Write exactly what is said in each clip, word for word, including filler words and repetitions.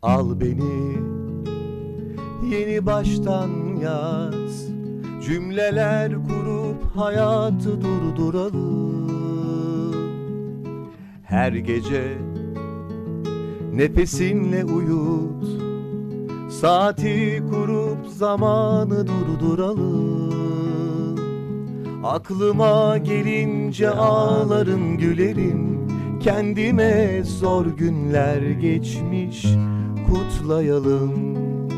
Al beni yeni baştan yaz, cümleler kurup hayatı durduralım. Her gece nefesinle uyut, saati kurup zamanı durduralım. Aklıma gelince ağlarım gülerim, kendime zor günler geçmiş kutlayalım.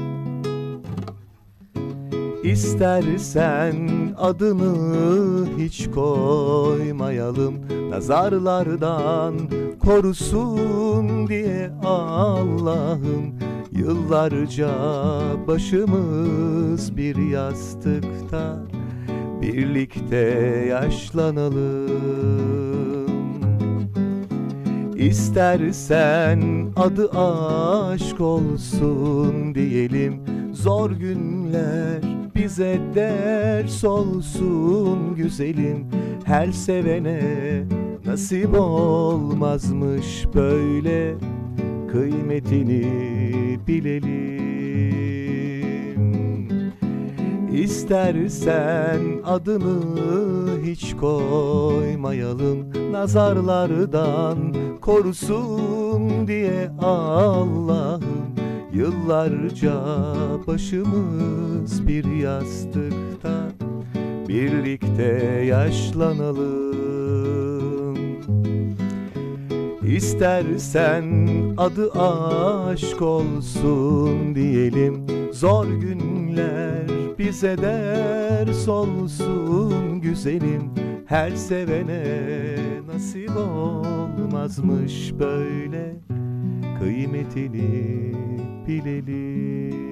İstersen adını hiç koymayalım, nazarlardan korusun diye Allah'ım. Yıllarca başımız bir yastıkta, birlikte yaşlanalım. İstersen adı aşk olsun diyelim, zor günler bize ders olsun güzelim. Her sevene nasip olmazmış böyle, kıymetini bilelim. İstersen adını hiç koymayalım, nazarlardan korusun diye Allah'ım. Yıllarca başımız bir yastıkta, birlikte yaşlanalım. İstersen adı aşk olsun diyelim, zor günler bize ders olsun güzelim. Her sevene nasip olmazmış böyle, kıymetini bilelim.